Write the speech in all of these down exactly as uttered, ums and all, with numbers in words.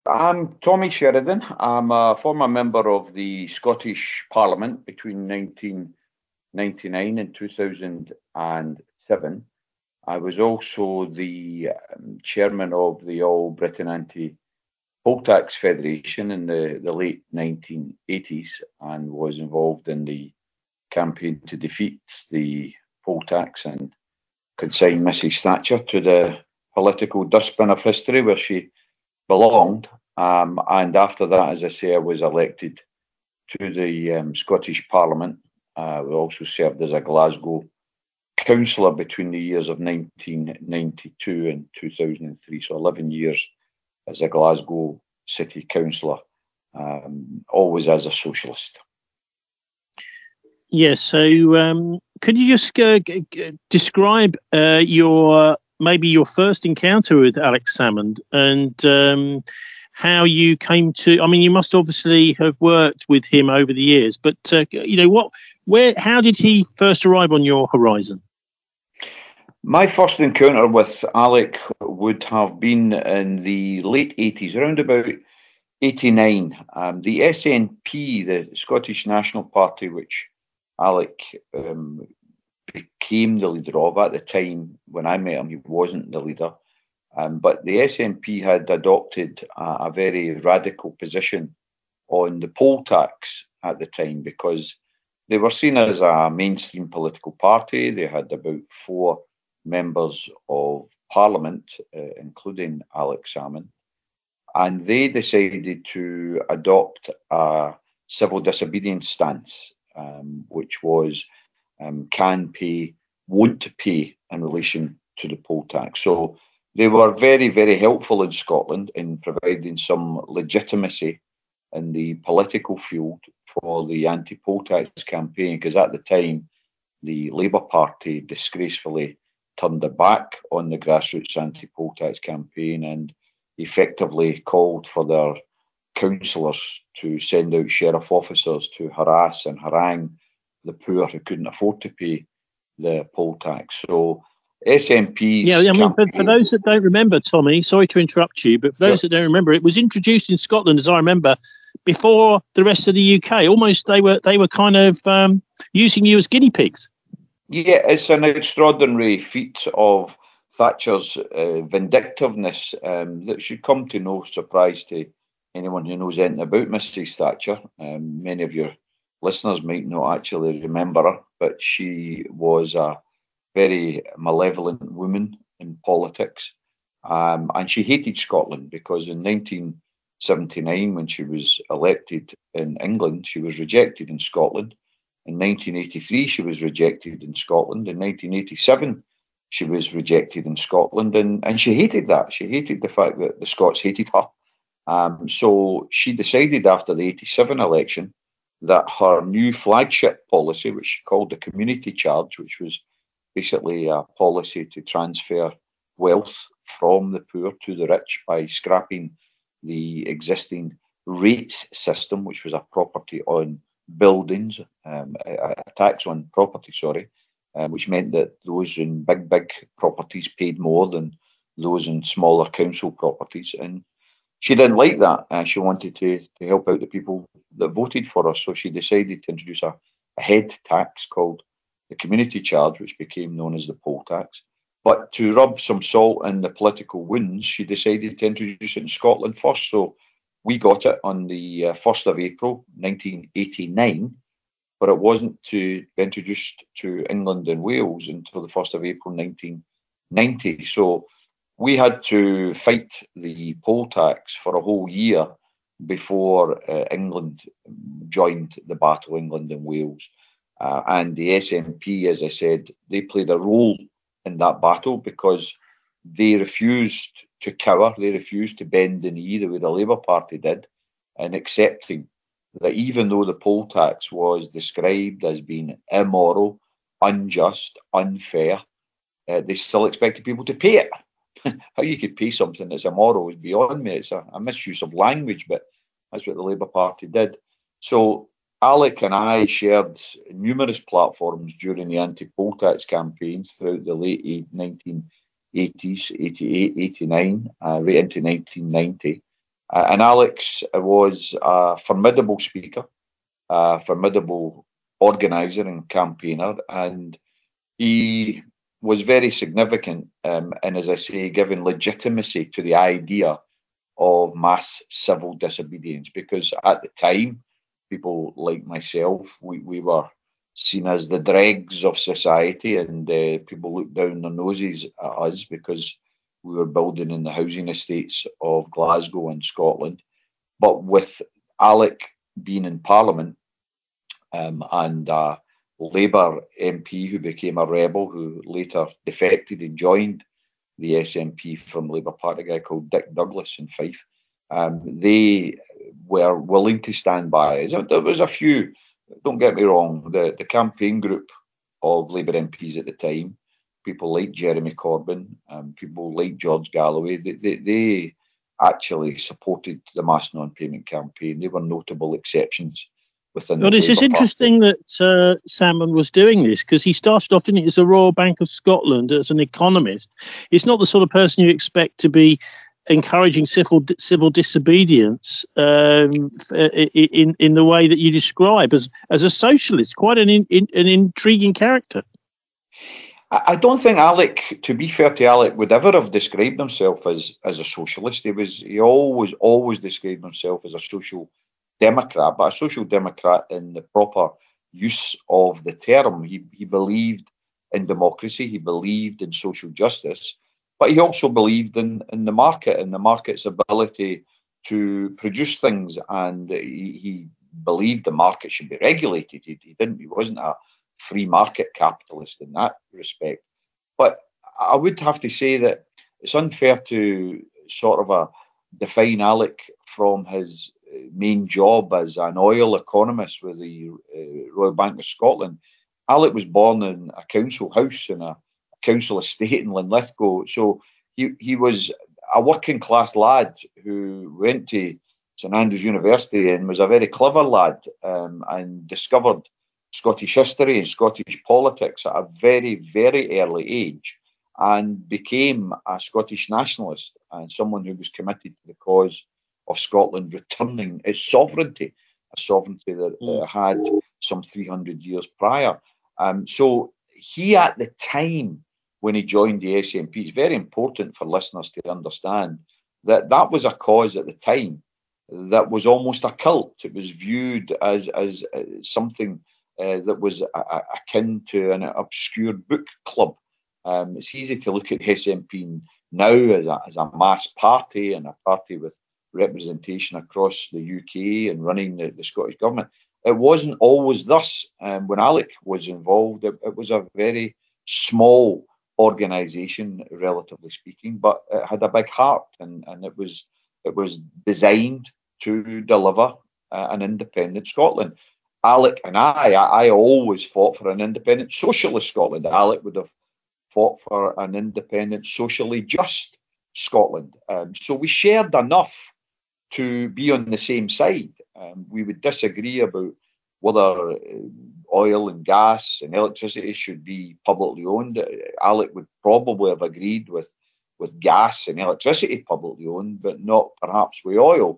I'm Tommy Sheridan. I'm a former member of the Scottish Parliament between nineteen ninety-nine and two thousand seven. I was also the um, chairman of the All Britain Anti-Poll Tax Federation in the, the late nineteen eighties and was involved in the campaign to defeat the poll tax and consign Missus Thatcher to the political dustbin of history where she belonged. Um, and after that, as I say, I was elected to the um, Scottish Parliament. I uh, also served as a Glasgow councillor between the years of nineteen ninety-two and two thousand three, so eleven years as a Glasgow city councillor, um, always as a socialist. Yes, so um, could you just uh, g- g- describe uh, your maybe your first encounter with Alex Salmond and um, how you came to? I mean, you must obviously have worked with him over the years, but uh, you know what? Where? How did he first arrive on your horizon? My first encounter with Alec would have been in the late eighties, around about eighty-nine. Um, the S N P, the Scottish National Party, which Alec um, became the leader of at the time when I met him, he wasn't the leader. Um, but the S N P had adopted a, a very radical position on the poll tax at the time because they were seen as a mainstream political party. They had about four members of parliament, uh, including Alex Salmond, and they decided to adopt a civil disobedience stance, um, which was um, can pay, won't pay in relation to the poll tax. So they were very, very helpful in Scotland in providing some legitimacy in the political field for the anti-poll tax campaign, because at the time the Labour Party disgracefully turned their back on the grassroots anti-poll tax campaign and effectively called for their councillors to send out sheriff officers to harass and harangue the poor who couldn't afford to pay the poll tax. So Yeah, S N P's I mean, for, for campaign. those that don't remember, Tommy, sorry to interrupt you, but for those Sure. that don't remember, it was introduced in Scotland, as I remember, before the rest of the U K. Almost, they were they were kind of um, using you as guinea pigs. Yeah, it's an extraordinary feat of Thatcher's uh, vindictiveness um, that should come to no surprise to anyone who knows anything about Missus Thatcher. Um, many of your listeners might not actually remember her, but she was a very malevolent woman in politics. Um, and she hated Scotland because in nineteen seventy-nine, when she was elected in England, she was rejected in Scotland. In nineteen eighty-three, she was rejected in Scotland. In nineteen eighty-seven, she was rejected in Scotland. And, and she hated that. She hated the fact that the Scots hated her. Um, so she decided after the eighty-seven election that her new flagship policy, which she called the community charge, which was basically a policy to transfer wealth from the poor to the rich by scrapping the existing rates system, which was a property on buildings, um, a, a tax on property, sorry, um, which meant that those in big, big properties paid more than those in smaller council properties. And she didn't like that. Uh, she wanted to, to help out the people that voted for her. So she decided to introduce a, a head tax called the community charge, which became known as the poll tax. But to rub some salt in the political wounds, she decided to introduce it in Scotland first. So we got it on the uh, first of April, nineteen eighty-nine, but it wasn't to be introduced to England and Wales until the first of April, nineteen ninety. So we had to fight the poll tax for a whole year before uh, England joined the battle, England and Wales. Uh, and the S N P, as I said, they played a role in that battle because they refused to cower, they refused to bend the knee the way the Labour Party did, in accepting that even though the poll tax was described as being immoral, unjust, unfair, uh, they still expected people to pay it. How you could pay something that's immoral is beyond me. It's a, a misuse of language, but that's what the Labour Party did. So Alec and I shared numerous platforms during the anti-poll tax campaigns throughout the late nineteen eighties, eighty-eight, eighty-nine, uh, right into nineteen ninety. Uh, and Alex was a formidable speaker, a formidable organiser and campaigner, and he was very significant um, in, as I say, giving legitimacy to the idea of mass civil disobedience, because at the time, people like myself, we, we were seen as the dregs of society, and uh, people looked down their noses at us because we were building in the housing estates of Glasgow and Scotland. But with Alec being in Parliament, um, and a Labour M P who became a rebel, who later defected and joined the S N P from Labour Party, a guy called Dick Douglas in Fife. Um, they were willing to stand by us. There was a few, don't get me wrong, the, the campaign group of Labour M Ps at the time, people like Jeremy Corbyn, um, people like George Galloway, they, they, they actually supported the mass non-payment campaign. They were notable exceptions within the Well, it's, Labour it's Party. interesting that uh, Salmon was doing this, because he started off, didn't he, as a Royal Bank of Scotland as an economist. It's not the sort of person you expect to be encouraging civil civil disobedience um, in in the way that you describe as as a socialist. Quite an in, in, an intriguing character. I don't think Alec, to be fair to Alec, would ever have described himself as as a socialist. He was he always always described himself as a social democrat, but a social democrat in the proper use of the term. He he believed in democracy, he believed in social justice, but he also believed in in the market and the market's ability to produce things, and he, he believed the market should be regulated. He, he didn't. He wasn't a free market capitalist in that respect. But I would have to say that it's unfair to sort of a define Alec from his uh, main job as an oil economist with the uh, Royal Bank of Scotland. Alec was born in a council house in a council estate in Linlithgow, so he he was a working class lad who went to St Andrews University and was a very clever lad, um, and discovered Scottish history and Scottish politics at a very, very early age, and became a Scottish nationalist and someone who was committed to the cause of Scotland returning its sovereignty, a sovereignty that uh, had some three hundred years prior. Um, so he, at the time when he joined the S N P, it's very important for listeners to understand that that was a cause at the time that was almost a cult. It was viewed as as, as something uh, that was a, a, akin to an obscure book club. Um, it's easy to look at S N P now as a, as a mass party and a party with representation across the U K and running the, the Scottish government. It wasn't always thus. Um, when Alec was involved, it, it was a very small organisation, relatively speaking, but it had a big heart, and, and it was it was designed to deliver uh, an independent Scotland. Alec and I, I, I always fought for an independent socialist Scotland. Alec would have fought for an independent, socially just Scotland. Um, so we shared enough to be on the same side. Um, we would disagree about whether uh, oil and gas and electricity should be publicly owned. Uh, Alec would probably have agreed with with gas and electricity publicly owned, but not perhaps with oil.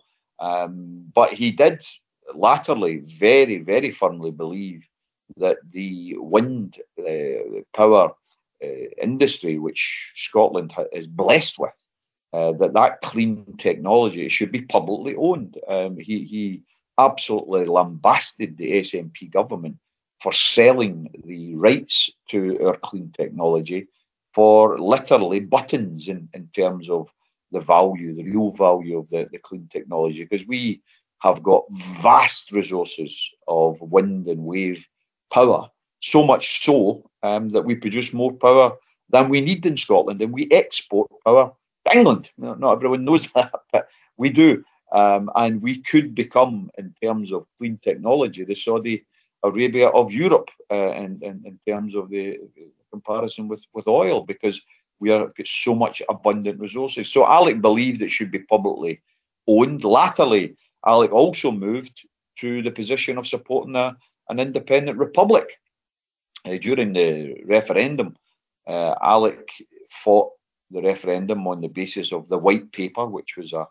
Um, but he did latterly very, very firmly believe that the wind uh, power uh, industry, which Scotland ha- is blessed with, uh, that that clean technology should be publicly owned. Um, he, he absolutely lambasted the S N P government for selling the rights to our clean technology for literally buttons in, in terms of the value, the real value of the, the clean technology, because we have got vast resources of wind and wave power, so much so um, that we produce more power than we need in Scotland, and we export power to England. Not everyone knows that, but we do. Um, and we could become, in terms of clean technology, the Saudi Arabia of Europe uh, in, in, in terms of the comparison with, with oil, because we have got so much abundant resources. So Alec believed it should be publicly owned. Latterly, Alec also moved to the position of supporting a, an independent republic. Uh, during the referendum, uh, Alec fought the referendum on the basis of the white paper, which was a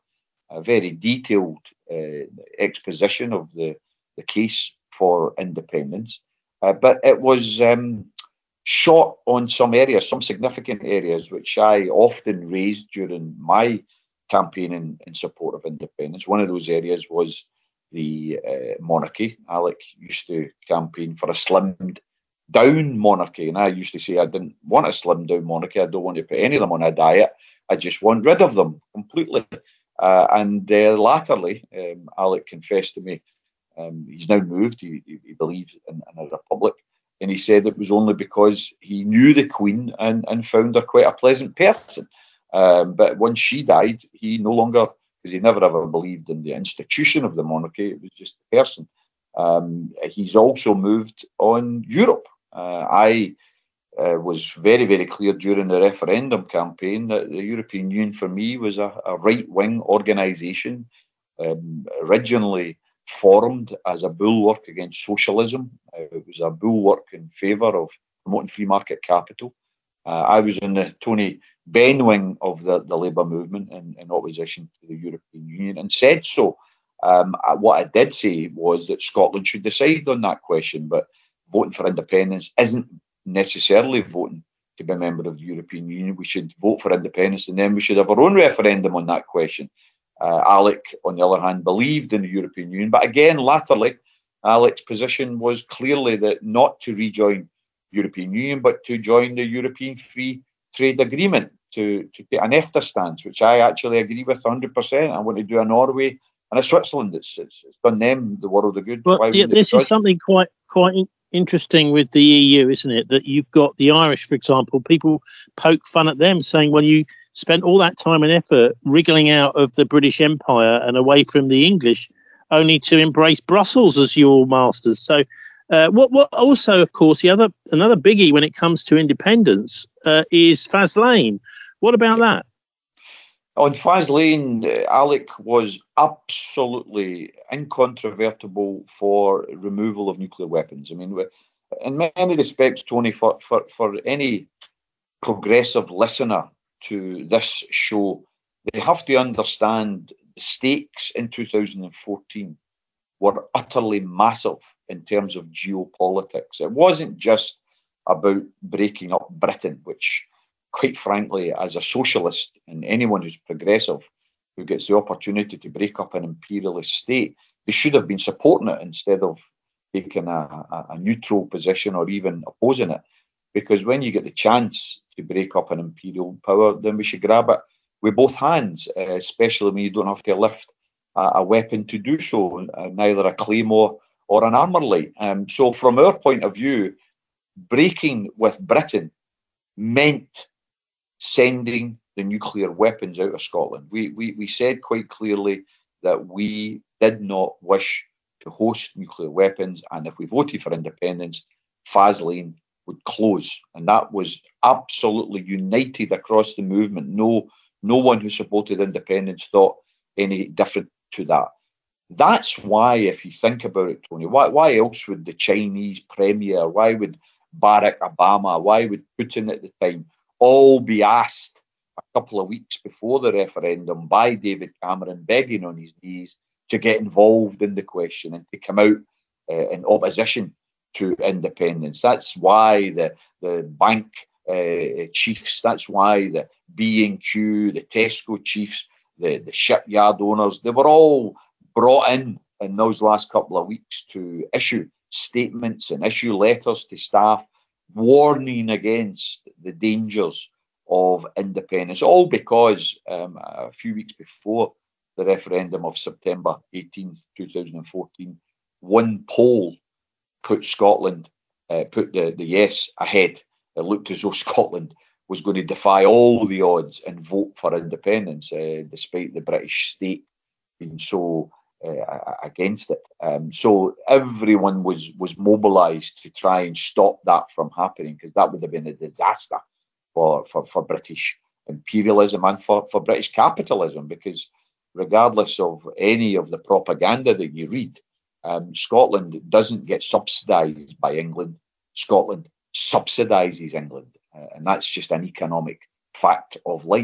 a very detailed uh, exposition of the, the case for independence. Uh, but it was um, short on some areas, some significant areas, which I often raised during my campaigning in support of independence. One of those areas was the uh, monarchy. Alec used to campaign for a slimmed down monarchy, and I used to say I didn't want a slimmed down monarchy. I don't want to put any of them on a diet. I just want rid of them completely. Uh, and uh, latterly, um, Alec confessed to me um, he's now moved. He, he, he believes in, in a republic. And he said it was only because he knew the Queen and, and found her quite a pleasant person. Um, but once she died, he no longer, because he never ever believed in the institution of the monarchy, it was just the person. Um, he's also moved on Europe. Uh, I uh, was very, very clear during the referendum campaign that the European Union for me was a, a right-wing organisation, um, originally formed as a bulwark against socialism. Uh, it was a bulwark in favour of promoting free market capital. Uh, I was in the Tony Benn wing of the, the Labour movement in, in opposition to the European Union, and said so. Um, what I did say was that Scotland should decide on that question, but voting for independence isn't necessarily voting to be a member of the European Union. We should vote for independence, and then we should have our own referendum on that question. Uh, Alec, on the other hand, believed in the European Union, but again, latterly, Alec's position was clearly that not to rejoin the European Union, but to join the European Free Trade Agreement, to, to take an EFTA stance, which I actually agree with one hundred percent. I want to do a Norway and a Switzerland. It's, it's, it's done them the world of good. Well, Why yeah, wouldn't it this be is us? something quite quite in- interesting with the E U, isn't it? That you've got the Irish, for example. People poke fun at them, saying, "Well, you spent all that time and effort wriggling out of the British Empire and away from the English, only to embrace Brussels as your masters." So, uh, what what also, of course, the other another biggie when it comes to independence uh, is Faslane. What about that? On Faslane, uh, Alec was absolutely incontrovertible for removal of nuclear weapons. I mean, in many respects, Tony, for, for, for any progressive listener to this show, they have to understand the stakes in two thousand fourteen were utterly massive in terms of geopolitics. It wasn't just about breaking up Britain, which, quite frankly, as a socialist and anyone who's progressive who gets the opportunity to break up an imperialist state, they should have been supporting it instead of taking a, a, a neutral position or even opposing it. Because when you get the chance to break up an imperial power, then we should grab it with both hands, uh, especially when you don't have to lift a, a weapon to do so, uh, neither a claymore or an armour light. Um, so, from our point of view, breaking with Britain meant sending the nuclear weapons out of Scotland. We, we, we said quite clearly that we did not wish to host nuclear weapons, and if we voted for independence, Faslane would close. And that was absolutely united across the movement. No, no one who supported independence thought any different to that. That's why, if you think about it, Tony, why, why else would the Chinese premier, why would Barack Obama, why would Putin at the time all be asked a couple of weeks before the referendum by David Cameron, begging on his knees to get involved in the question and to come out uh, in opposition to independence? That's why the, the bank uh, chiefs, that's why the B and Q, the Tesco chiefs, the, the shipyard owners, they were all brought in in those last couple of weeks to issue statements and issue letters to staff warning against the dangers of independence, all because um, a few weeks before the referendum of September eighteenth, twenty fourteen, one poll put Scotland, uh, put the, the yes ahead. It looked as though Scotland was going to defy all the odds and vote for independence, uh, despite the British state being so uh, against it. Um, so everyone was was mobilised to try and stop that from happening, because that would have been a disaster for, for, for British imperialism and for, for British capitalism, because regardless of any of the propaganda that you read, um, Scotland doesn't get subsidised by England. Scotland subsidises England, uh, and that's just an economic fact of life.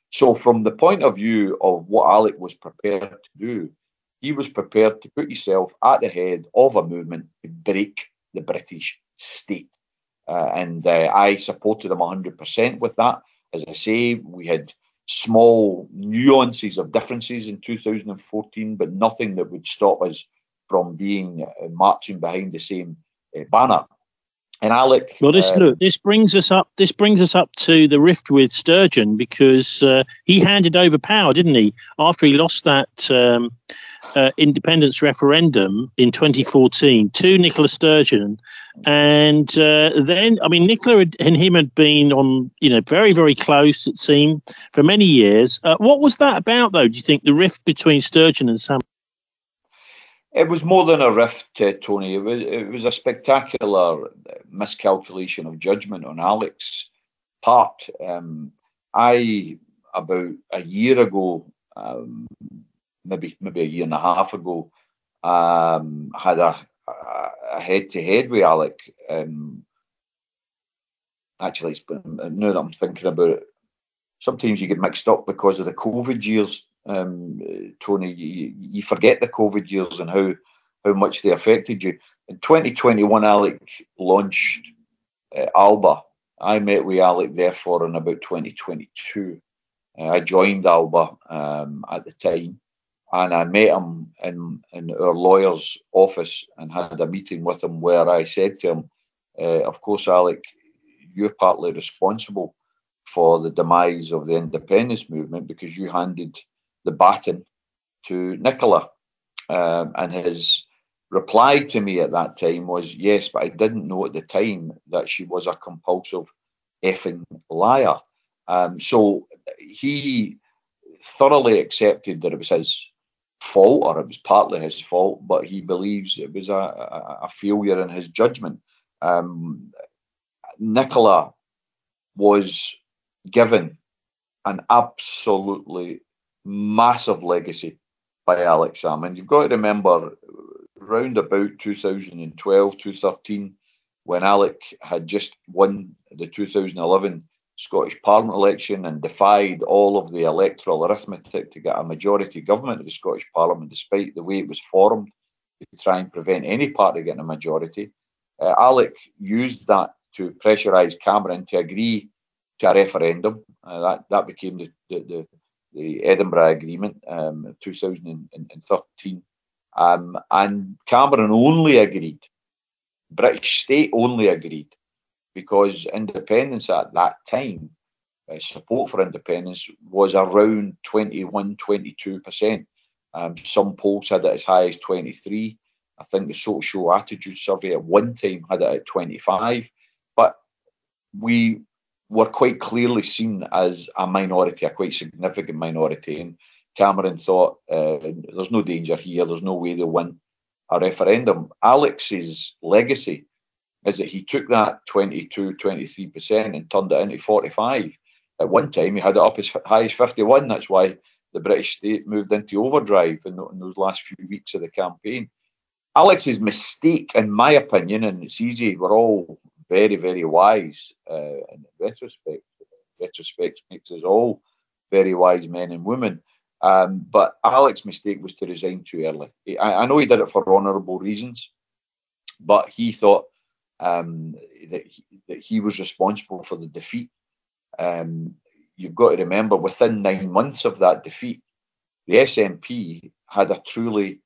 So from the point of view of what Alec was prepared to do, he was prepared to put himself at the head of a movement to break the British state. Uh, and uh, I supported him one hundred percent with that. As I say, we had small nuances of differences in two thousand fourteen, but nothing that would stop us from being uh, marching behind the same uh, banner. And Alec, well, this um, look, this brings us up. This brings us up to the rift with Sturgeon, because uh, he handed over power, didn't he, after he lost that um, uh, independence referendum in twenty fourteen to Nicola Sturgeon, and uh, then, I mean, Nicola and him had been on, you know, very, very close, it seemed, for many years. Uh, what was that about, though? Do you think the rift between Sturgeon and Sam? It was more than a rift, uh, Tony. It was, it was a spectacular miscalculation of judgment on Alec's part. Um, I, about a year ago, um, maybe maybe a year and a half ago, um, had a, a head-to-head with Alec. Um, actually, it's been, now that I'm thinking about it, sometimes you get mixed up because of the COVID years, um, Tony. You, you forget the COVID years and how, how much they affected you. In twenty twenty-one, Alec launched uh, Alba. I met with Alec therefore in about twenty twenty-two. Uh, I joined Alba um, at the time, and I met him in, in our lawyer's office and had a meeting with him where I said to him, uh, of course, Alec, you're partly responsible for the demise of the independence movement because you handed the baton to Nicola. Um, and his reply to me at that time was, yes, but I didn't know at the time that she was a compulsive effing liar. Um, so he thoroughly accepted that it was his fault, or it was partly his fault, but he believes it was a, a, a failure in his judgment. Um, Nicola was given an absolutely massive legacy by Alex Salmond. You've got to remember, round about two thousand twelve, two thousand thirteen, when Alec had just won the two thousand eleven Scottish Parliament election and defied all of the electoral arithmetic to get a majority government of the Scottish Parliament, despite the way it was formed to try and prevent any party getting a majority. Uh, Alec used that to pressurise Cameron to agree to a referendum. Uh, that that became the the, the, the Edinburgh Agreement um, of two thousand thirteen. Um, and Cameron only agreed, British state only agreed, because independence at that time, uh, support for independence was around twenty-one, twenty-two percent. Um, some polls had it as high as twenty-three. I think the Social Attitude Survey at one time had it at twenty-five. But we were quite clearly seen as a minority, a quite significant minority. And Cameron thought, uh, there's no danger here, there's no way they'll win a referendum. Alex's legacy is that he took that twenty-two, twenty-three percent and turned it into forty-five. At one time, he had it up as high as fifty-one. That's why the British state moved into overdrive in, in those last few weeks of the campaign. Alex's mistake, in my opinion, and it's easy, we're all very, very wise uh, in retrospect. Retrospect makes us all very wise men and women. Um, but Alex's mistake was to resign too early. I, I know he did it for honourable reasons, but he thought um, that, he, that he was responsible for the defeat. Um, you've got to remember, within nine months of that defeat, the S N P had a truly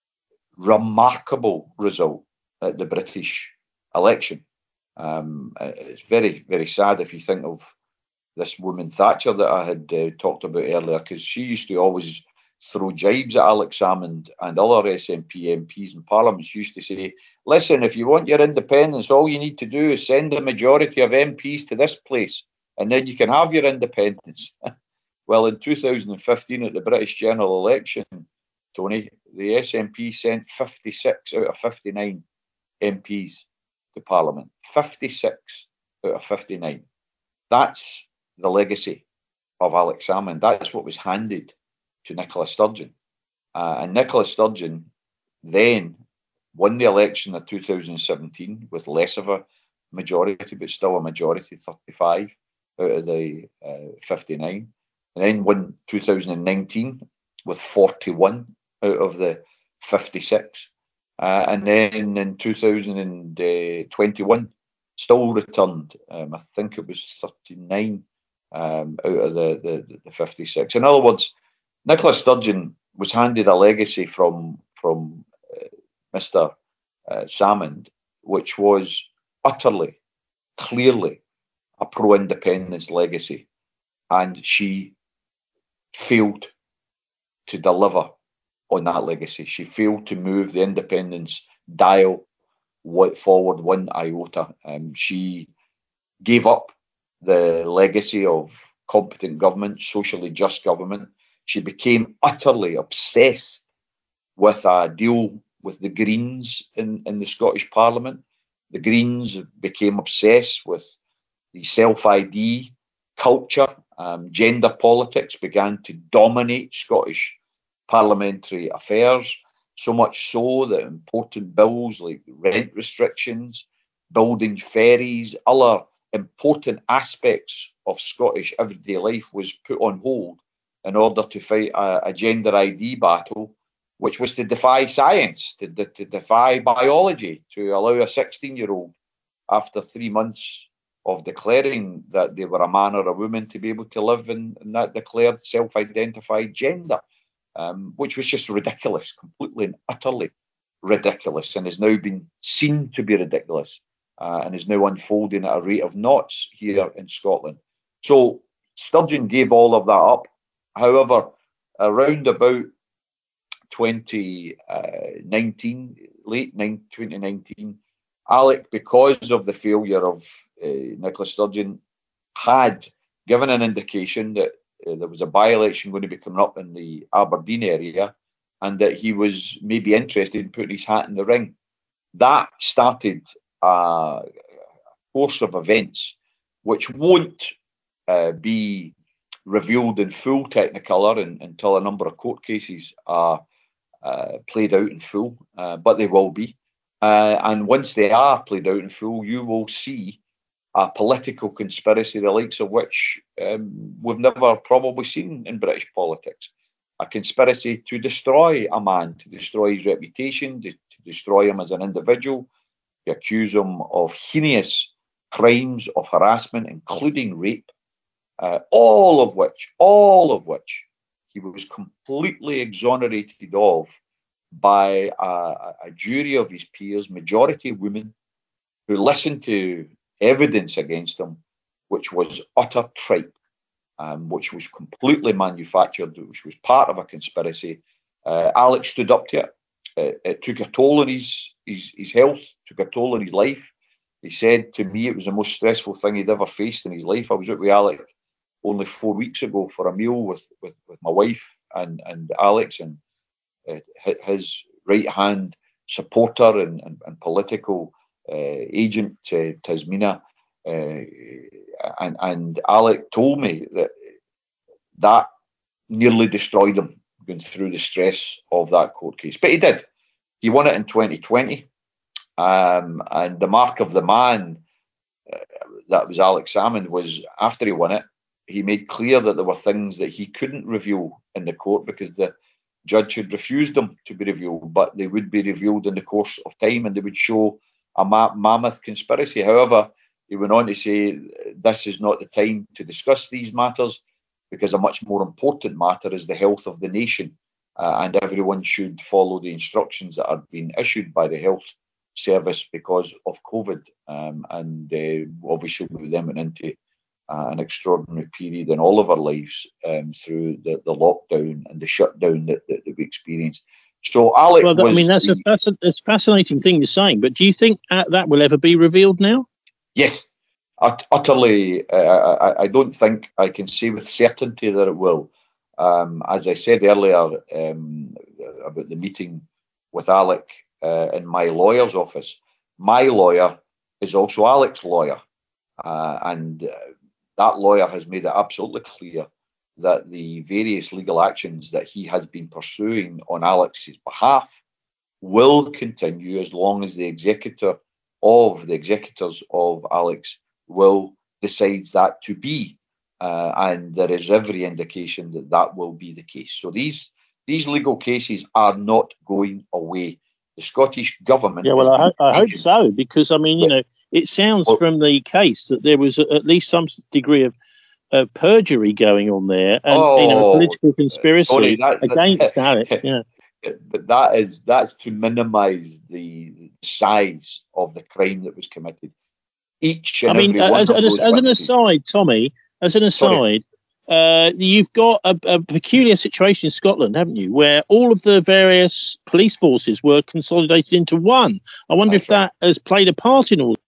remarkable result at the British election. Um, it's very, very sad if you think of this woman Thatcher that I had uh, talked about earlier, because she used to always throw jibes at Alex Salmond and other S N P M Ps in Parliament. She used to say, listen, if you want your independence, all you need to do is send a majority of M Ps to this place, and then you can have your independence. Well, in two thousand fifteen, at the British general election, Tony, the S N P sent fifty-six out of fifty-nine M Ps to Parliament. fifty-six out of fifty-nine. That's the legacy of Alex Salmond. That's what was handed to Nicola Sturgeon. Uh, and Nicola Sturgeon then won the election of two thousand seventeen with less of a majority, but still a majority, thirty-five out of the uh, fifty-nine. and then won two thousand nineteen with forty-one out of the fifty-six. Uh, and then in two thousand twenty-one, still returned, um, I think it was thirty-nine um, out of the, the, the fifty-six. In other words, Nicola Sturgeon was handed a legacy from, from uh, Mister Uh, Salmond, which was utterly, clearly a pro-independence legacy. And she failed to deliver on that legacy. She failed to move the independence dial forward one iota. Um, she gave up the legacy of competent government, socially just government. She became utterly obsessed with a deal with the Greens in, in the Scottish Parliament. The Greens became obsessed with the self-I D culture. Um, gender politics began to dominate Scottish parliamentary affairs, so much so that important bills like rent restrictions, building ferries, other important aspects of Scottish everyday life was put on hold in order to fight a, a gender I D battle, which was to defy science, to, to defy biology, to allow a sixteen-year-old, after three months of declaring that they were a man or a woman, to be able to live in, in that declared self-identified gender, um, which was just ridiculous, completely and utterly ridiculous, and has now been seen to be ridiculous, uh, and is now unfolding at a rate of knots here in Scotland. So Sturgeon gave all of that up. However, around about twenty nineteen, late twenty nineteen, Alec, because of the failure of uh, Nicola Sturgeon, had given an indication that uh, there was a by-election going to be coming up in the Aberdeen area, and that he was maybe interested in putting his hat in the ring. That started a course of events which won't uh, be revealed in full technicolor in, until a number of court cases are uh, played out in full, uh, but they will be. Uh, and once they are played out in full, you will see a political conspiracy, the likes of which um, we've never probably seen in British politics. A conspiracy to destroy a man, to destroy his reputation, to, to destroy him as an individual, to accuse him of heinous crimes of harassment, including rape, uh, all of which, all of which he was completely exonerated of by a, a jury of his peers, majority women, who listened to evidence against him, which was utter tripe, um, which was completely manufactured, which was part of a conspiracy. Uh, Alex stood up to it. It, it took a toll on his, his, his health, took a toll on his life. He said to me it was the most stressful thing he'd ever faced in his life. I was out with Alex only four weeks ago for a meal with, with, with my wife and, and Alex, and uh, his right-hand supporter and, and, and political uh, agent, uh, Tasmina. Uh, and, and Alec told me that that nearly destroyed him, going through the stress of that court case. But he did. He won it in twenty twenty. Um, and the mark of the man, uh, that was Alex Salmond, was after he won it, he made clear that there were things that he couldn't reveal in the court because the judge had refused them to be revealed, but they would be revealed in the course of time, and they would show a ma- mammoth conspiracy. However, he went on to say this is not the time to discuss these matters, because a much more important matter is the health of the nation, uh, and everyone should follow the instructions that are being issued by the health service because of COVID. Um, and uh, obviously we then went into uh, an extraordinary period in all of our lives, um, through the, the lockdown and the shutdown that, that, that we experienced. So Alec well, was. I mean, that's the, a that's a, it's a fascinating thing you're saying. But do you think uh, that will ever be revealed now? Yes, ut- utterly. Uh, I, I don't think I can say with certainty that it will. Um, as I said earlier um, about the meeting with Alec uh, in my lawyer's office, my lawyer is also Alec's lawyer, uh, and uh, that lawyer has made it absolutely clear that the various legal actions that he has been pursuing on Alex's behalf will continue as long as the executor of the executors of Alex will decides that to be. uh, and there is every indication that that will be the case. So these these legal cases are not going away. The Scottish government Yeah, has well, I, been ho- I hope taken. so, because I mean, you know, it sounds Well, from the case that there was a, at least some degree of uh, perjury going on there, and you know, a oh, political Tony, conspiracy that, against Alec. that Yeah, But that is that's to minimise the size of the crime that was committed. Each I and mean, every uh, one as, of as, those as an witnesses. aside, Tommy, as an Sorry, aside, uh, you've got a, a peculiar situation in Scotland, haven't you, where all of the various police forces were consolidated into one. I wonder if that's right. that has played a part in all.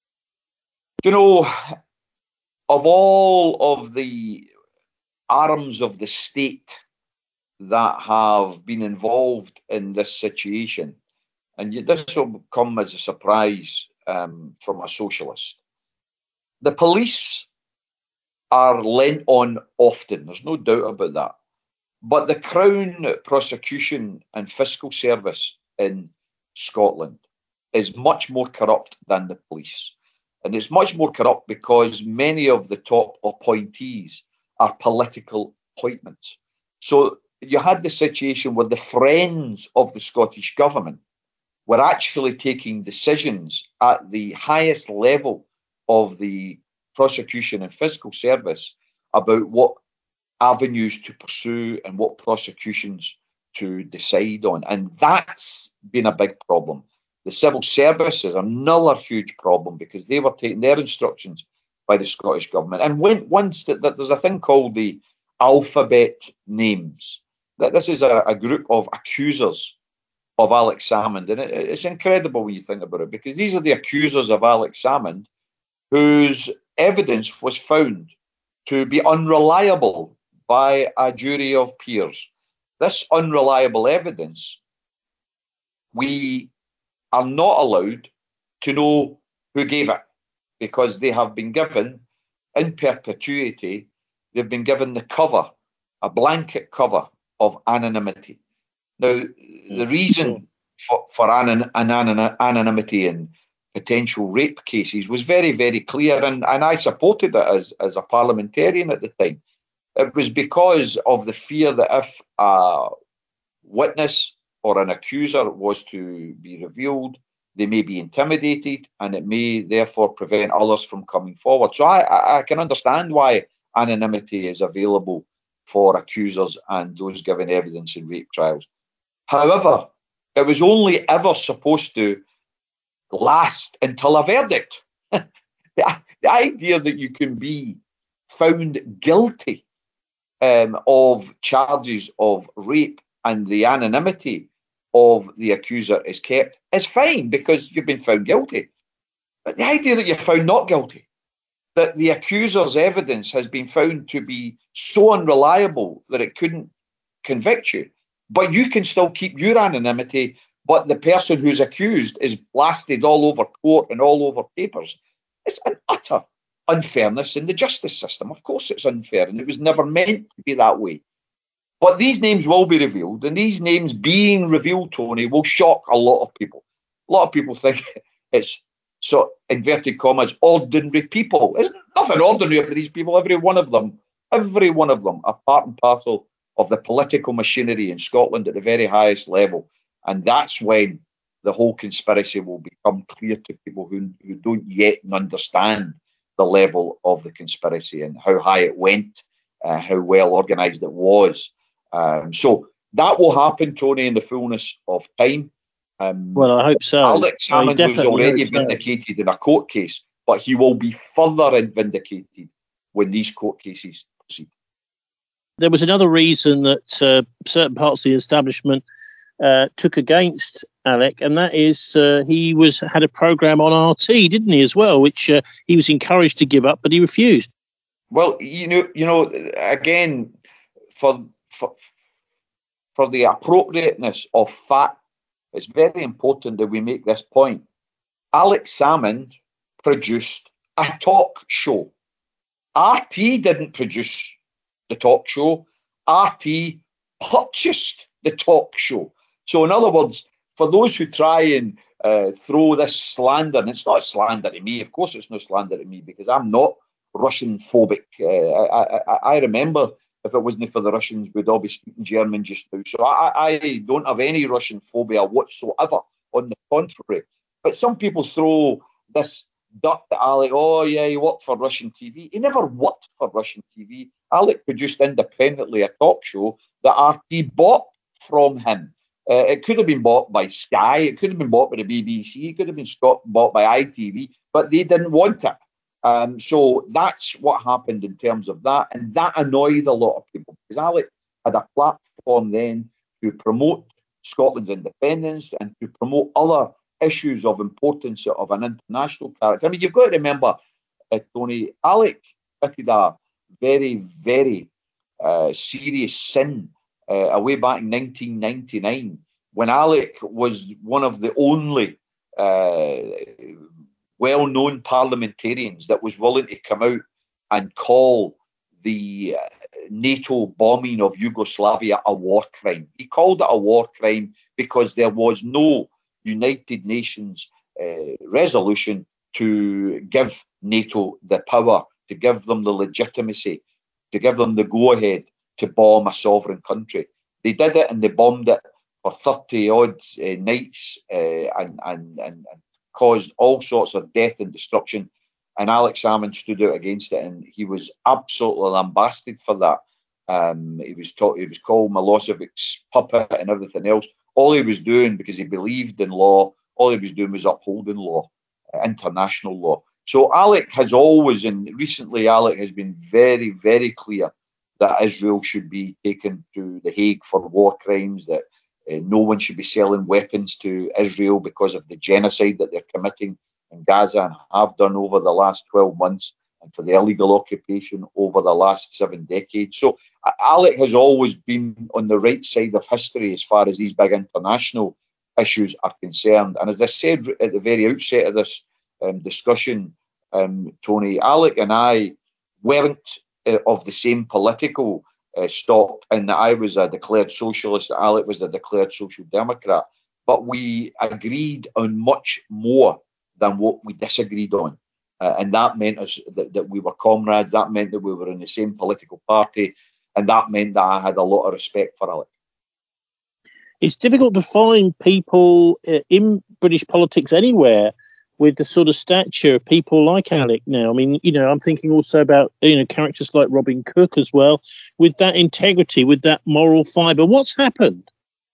You know, of all of the arms of the state that have been involved in this situation, and this will come as a surprise um, from a socialist, the police are lent on often. There's no doubt about that. But the Crown Prosecution and Fiscal Service in Scotland is much more corrupt than the police. And it's much more corrupt because many of the top appointees are political appointments. So you had the situation where the friends of the Scottish government were actually taking decisions at the highest level of the prosecution and fiscal service about what avenues to pursue and what prosecutions to decide on. And that's been a big problem. The civil service is another huge problem because they were taking their instructions by the Scottish government. And when once that, that there's a thing called the alphabet names, that this is a, a group of accusers of Alex Salmond. And it, it's incredible when you think about it, because these are the accusers of Alex Salmond whose evidence was found to be unreliable by a jury of peers. This unreliable evidence, we are not allowed to know who gave it, because they have been given, in perpetuity, they've been given the cover, a blanket cover of anonymity. Now, the reason for, for anon, anon, anonymity in potential rape cases was very, very clear, and, and I supported it as, as a parliamentarian at the time. It was because of the fear that if a witness or an accuser was to be revealed, they may be intimidated, and it may therefore prevent others from coming forward. So I, I can understand why anonymity is available for accusers and those giving evidence in rape trials. However, it was only ever supposed to last until a verdict. the, the idea that you can be found guilty um, of charges of rape and the anonymity of the accuser is kept is fine because you've been found guilty. But the idea that you're found not guilty, that the accuser's evidence has been found to be so unreliable that it couldn't convict you, but you can still keep your anonymity, but the person who's accused is blasted all over court and all over papers. It's an utter unfairness in the justice system. Of course it's unfair, and it was never meant to be that way. But these names will be revealed, and these names being revealed, Tony, will shock a lot of people. A lot of people think it's, so inverted commas, ordinary people. There's nothing ordinary about these people. Every one of them, every one of them are part and parcel of the political machinery in Scotland at the very highest level. And that's when the whole conspiracy will become clear to people who, who don't yet understand the level of the conspiracy and how high it went, uh, how well organised it was. Um, so that will happen, Tony, in the fullness of time. Um, Well, I hope so. Alex I Salmond was definitely already hope so. vindicated in a court case, but he will be further vindicated when these court cases proceed. There was another reason that uh, certain parts of the establishment uh, took against Alec, and that is uh, he was had a program on R T, didn't he, as well, which uh, he was encouraged to give up, but he refused. Well, you know, you know, again, for for for the appropriateness of fact, it's very important that we make this point. Alex Salmond produced a talk show. R T didn't produce the talk show. R T purchased the talk show. So, in other words, for those who try and uh, throw this slander, and it's not slander to me, of course it's no slander to me, because I'm not Russian phobic. Uh, I, I, I remember if it wasn't for the Russians, we'd all be speaking German just now. So I, I don't have any Russian phobia whatsoever. On the contrary, but some people throw this dirt at Alec. Oh yeah, he worked for Russian T V. He never worked for Russian T V. Alec produced independently a talk show that R T bought from him. Uh, it could have been bought by Sky. It could have been bought by the B B C. It could have been bought by I T V, but they didn't want it. Um, so that's what happened in terms of that. And that annoyed a lot of people because Alec had a platform then to promote Scotland's independence and to promote other issues of importance of an international character. I mean, you've got to remember, uh, Tony, Alec committed a very, very uh, serious sin uh, way back in nineteen ninety-nine when Alec was one of the only uh, well-known parliamentarians that was willing to come out and call the uh, NATO bombing of Yugoslavia a war crime. He called it a war crime because there was no United Nations uh, resolution to give NATO the power, to give them the legitimacy, to give them the go-ahead to bomb a sovereign country. They did it and they bombed it for thirty odd uh, nights uh, and, and, and, and caused all sorts of death and destruction. And Alex Salmond stood out against it, and he was absolutely lambasted for that. Um, he was taught, he was called Milosevic's puppet and everything else. All he was doing, because he believed in law, all he was doing was upholding law, uh, international law. So Alec has always, and recently Alec has been very, very clear that Israel should be taken to The Hague for war crimes, that uh, no one should be selling weapons to Israel because of the genocide that they're committing in Gaza and have done over the last twelve months, and for the illegal occupation over the last seven decades. So Alec has always been on the right side of history as far as these big international issues are concerned. And as I said at the very outset of this um, discussion, um, Tony, Alec and I weren't uh, of the same political uh, stock, in that I was a declared socialist, Alec was a declared social democrat, but we agreed on much more than what we disagreed on. Uh, and that meant us that, that we were comrades. That meant that we were in the same political party. And that meant that I had a lot of respect for Alec. It's difficult to find people uh, in British politics anywhere with the sort of stature of people like Alec now. I mean, you know, I'm thinking also about, you know, characters like Robin Cook as well, with that integrity, with that moral fibre. What's happened?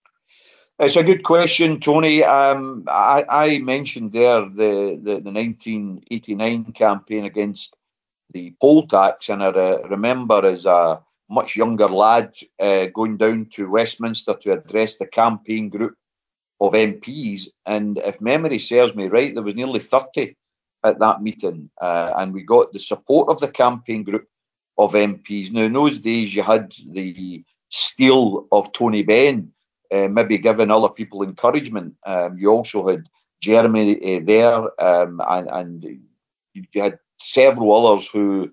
It's a good question, Tony. Um, I, I mentioned there the, the, the nineteen eighty-nine campaign against the poll tax, and I re- remember as a much younger lad uh, going down to Westminster to address the campaign group of M Ps, and if memory serves me right, there was nearly thirty at that meeting, uh, and we got the support of the campaign group of M Ps. Now, in those days, you had the steel of Tony Benn, uh, maybe giving other people encouragement. Um, you also had Jeremy uh, there, um, and, and you had several others who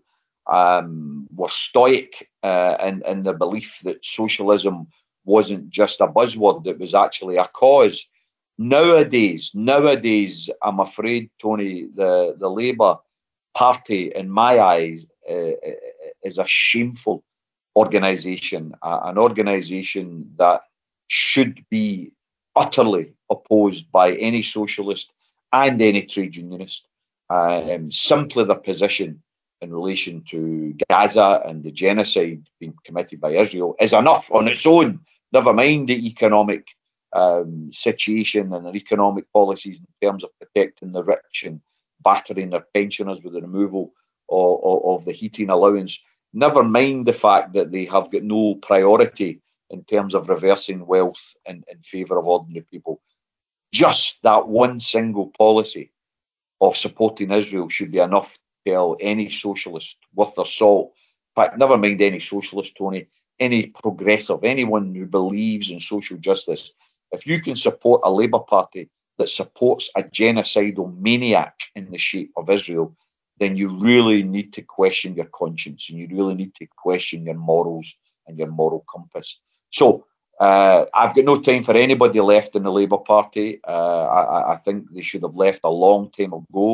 um, were stoic uh, in, in the belief that socialism wasn't just a buzzword, it was actually a cause. Nowadays, nowadays, I'm afraid, Tony, the, the Labour Party, in my eyes, uh, is a shameful organisation, uh, an organisation that should be utterly opposed by any socialist and any trade unionist. Uh, um, simply their position in relation to Gaza and the genocide being committed by Israel is enough on its own, never mind the economic um, situation and their economic policies in terms of protecting the rich and battering their pensioners with the removal of, of, of the heating allowance. Never mind the fact that they have got no priority in terms of reversing wealth in, in favour of ordinary people. Just that one single policy of supporting Israel should be enough to tell any socialist worth their salt. In fact, never mind any socialist, Tony, any progressive, anyone who believes in social justice. If you can support a Labour Party that supports a genocidal maniac in the shape of Israel, then you really need to question your conscience and you really need to question your morals and your moral compass. So uh, I've got no time for anybody left in the Labour Party. Uh, I, I think they should have left a long time ago.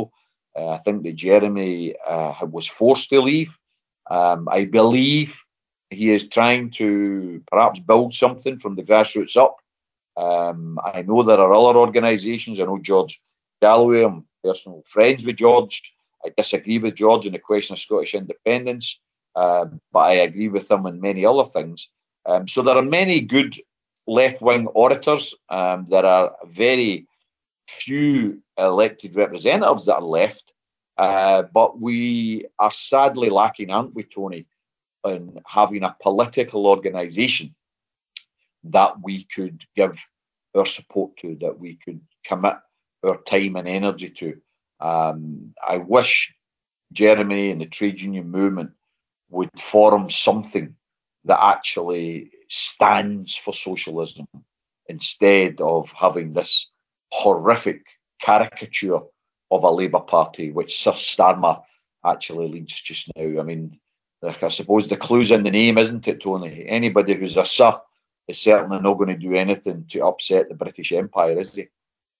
Uh, I think that Jeremy uh, was forced to leave. Um, I believe he is trying to perhaps build something from the grassroots up. Um, I know there are other organisations. I know George Galloway. I'm personal friends with George. I disagree with George on the question of Scottish independence, um, but I agree with him on many other things. Um, so there are many good left-wing orators. Um, there are very few elected representatives that are left, uh, but we are sadly lacking, aren't we, Tony, in having a political organisation that we could give our support to, that we could commit our time and energy to. Um, I wish Jeremy and the trade union movement would form something that actually stands for socialism instead of having this horrific caricature of a Labour Party, which Sir Starmer actually leads just now. I mean, like I suppose the clue's in the name, isn't it, Tony? Anybody who's a Sir is certainly not going to do anything to upset the British Empire, is he?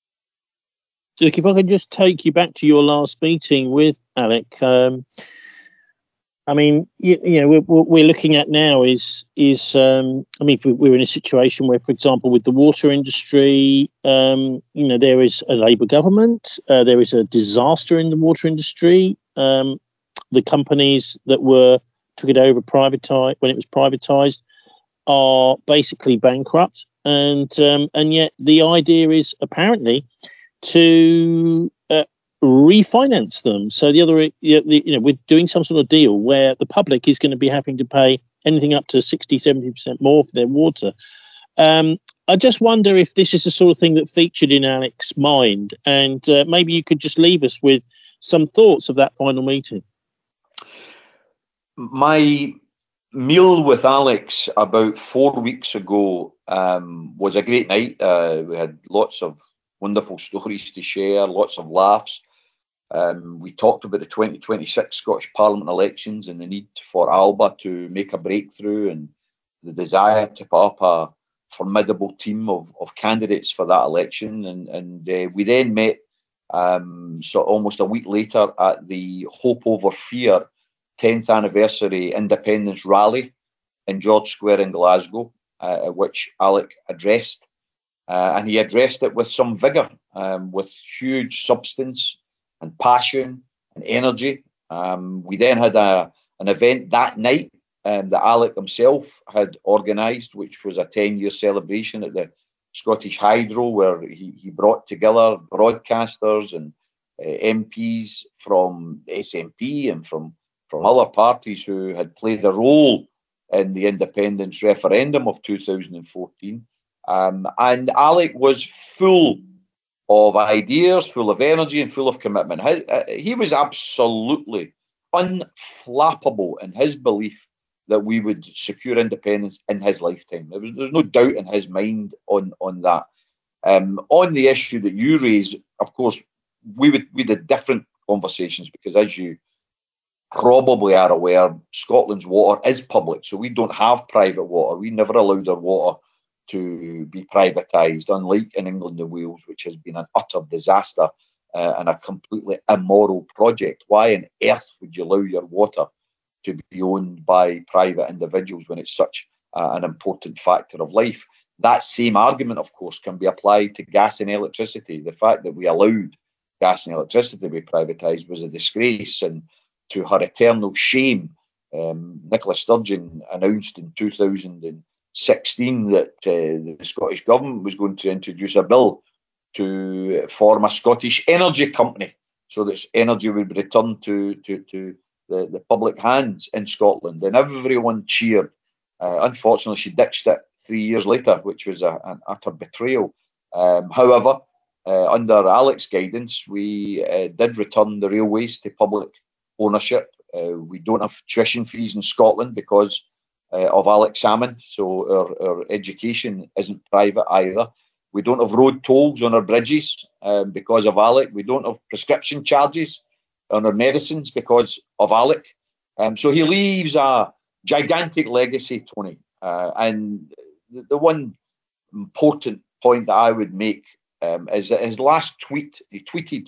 Look, if I could just take you back to your last meeting with Alec, um, I mean, you, you know, what we're looking at now is is um, I mean, if we're in a situation where, for example, with the water industry, um, you know, there is a Labour government, uh, there is a disaster in the water industry. Um, the companies that were took it over privatized when it was privatized are basically bankrupt, and um, and yet the idea is apparently to uh, refinance them. So the other, you know, with doing some sort of deal where the public is going to be having to pay anything up to sixty, seventy percent more for their water. Um, I just wonder if this is the sort of thing that featured in Alec's mind, and uh, maybe you could just leave us with some thoughts of that final meeting. My meal with Alex about four weeks ago um, was a great night. Uh, we had lots of wonderful stories to share, lots of laughs. Um, we talked about the twenty twenty-six Scottish Parliament elections and the need for Alba to make a breakthrough and the desire to put up a formidable team of, of candidates for that election. And, and uh, we then met um, so almost a week later at the Hope Over Fear tenth anniversary independence rally in George Square in Glasgow, uh, which Alec addressed. Uh, and he addressed it with some vigour, um, with huge substance and passion and energy. Um, we then had a, an event that night um, that Alec himself had organised, which was a ten-year celebration at the Scottish Hydro, where he, he brought together broadcasters and uh, M Ps from S N P and from, from other parties who had played a role in the independence referendum of two thousand fourteen. Um, and Alec was full of ideas, full of energy, and full of commitment. He, uh, he was absolutely unflappable in his belief that we would secure independence in his lifetime. There was, there's no doubt in his mind on, on that. Um, on the issue that you raised, of course, we would we did different conversations because, as you probably are aware, Scotland's water is public, so we don't have private water. We never allowed our water to be privatised, unlike in England and Wales, which has been an utter disaster uh, and a completely immoral project. Why on earth would you allow your water to be owned by private individuals when it's such uh, an important factor of life? That same argument, of course, can be applied to gas and electricity. The fact that we allowed gas and electricity to be privatised was a disgrace, and to her eternal shame, um, Nicola Sturgeon announced in two thousand sixteen that uh, the Scottish Government was going to introduce a bill to form a Scottish energy company so that energy would be returned to, to, to the, the public hands in Scotland. And everyone cheered. Uh, unfortunately, she ditched it three years later, which was a, an utter betrayal. Um, however, uh, under Alec's guidance, we uh, did return the railways to public ownership. Uh, we don't have tuition fees in Scotland because uh, of Alec Salmond, so our, our education isn't private either. We don't have road tolls on our bridges um, because of Alec. We don't have prescription charges on our medicines because of Alec. Um, so he leaves a gigantic legacy, Tony. Uh, and the, the one important point that I would make um, is that his last tweet, he tweeted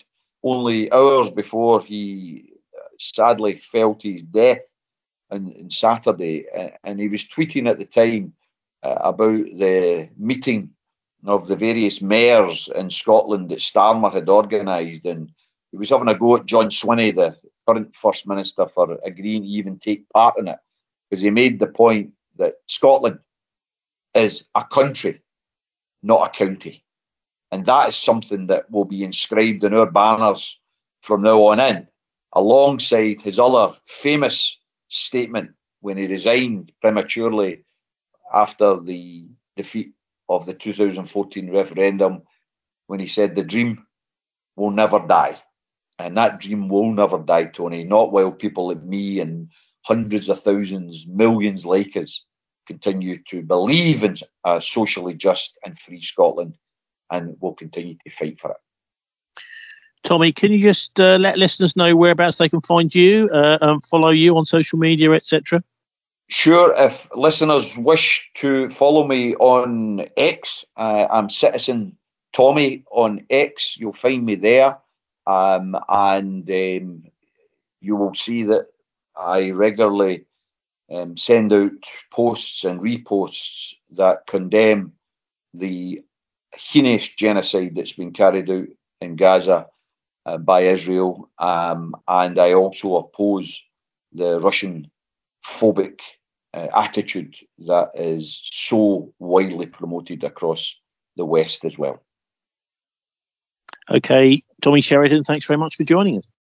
only hours before he sadly fell to his death on, on Saturday. And he was tweeting at the time uh, about the meeting of the various mayors in Scotland that Starmer had organised. And he was having a go at John Swinney, the current First Minister, for agreeing to even take part in it, because he made the point that Scotland is a country, not a county. And that is something that will be inscribed in our banners from now on in, alongside his other famous statement when he resigned prematurely after the defeat of the two thousand fourteen referendum, when he said the dream will never die. And that dream will never die, Tony, not while people like me and hundreds of thousands, millions like us continue to believe in a socially just and free Scotland, and will continue to fight for it. Tommy, can you just uh, let listeners know whereabouts they can find you, uh, and follow you on social media, et cetera? Sure. If listeners wish to follow me on X, uh, I'm Citizen Tommy on X. You'll find me there, um, and um, you will see that I regularly um, send out posts and reposts that condemn the heinous genocide that's been carried out in Gaza uh, by Israel, um, and I also oppose the Russian phobic uh, attitude that is so widely promoted across the West as well. Okay, Tommy Sheridan, thanks very much for joining us.